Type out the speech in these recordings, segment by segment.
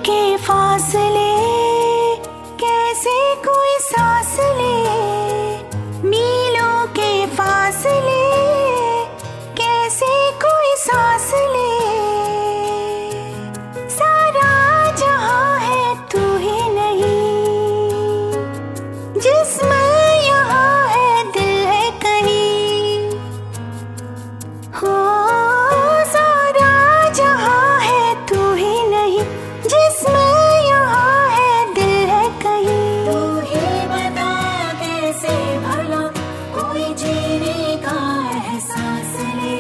के फासले कैसे कोई सांस ले, मीलों के फासले कैसे कोई सांस ले। सारा जहां है तू ही नहीं, जिस्म यहाँ है दिल है कहीं। हो सारा जहां है तू ही नहीं, जिस्म यहाँ है दिल है कहीं। तू ही बता कैसे भला कोई जीने का एहसास ले।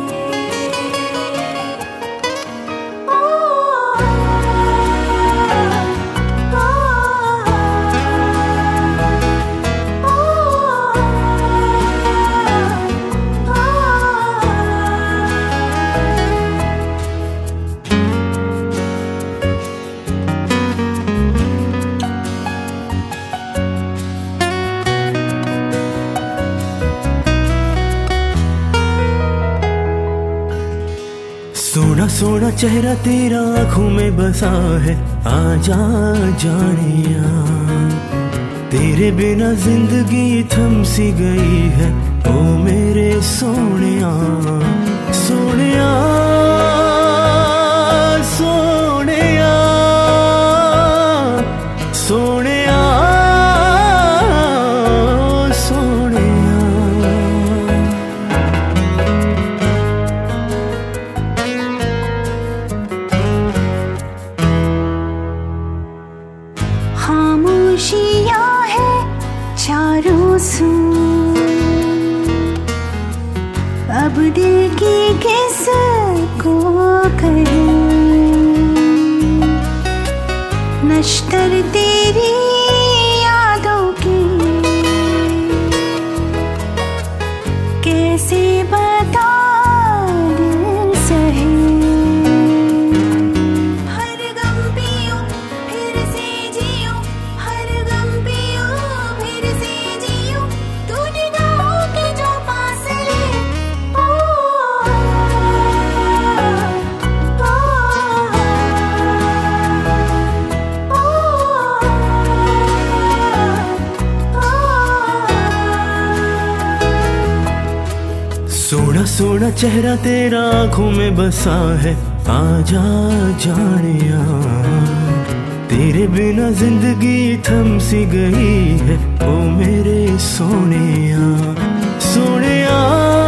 सोना सोना चेहरा तेरा आँखों में बसा है, आजा जानिया। तेरे बिना जिंदगी थम सी गई है, ओ मेरे सोनिया सोनिया सोनिया सोनिया सोनिया। खामोशियां है चारों सू, अब दिल की किस को कहे। नश्तर तेरी यादों की कैसे बता दिल सहे। हर गम पियो फिर से जियो, हर गम पियो फिर से जियो, तू निगाहों के जो फासले। ओ सोना सोना चेहरा तेरा आँखों में बसा है, आजा जानिया। तेरे बिना जिंदगी थम सी गई है, ओ मेरे सोनिया सोनिया।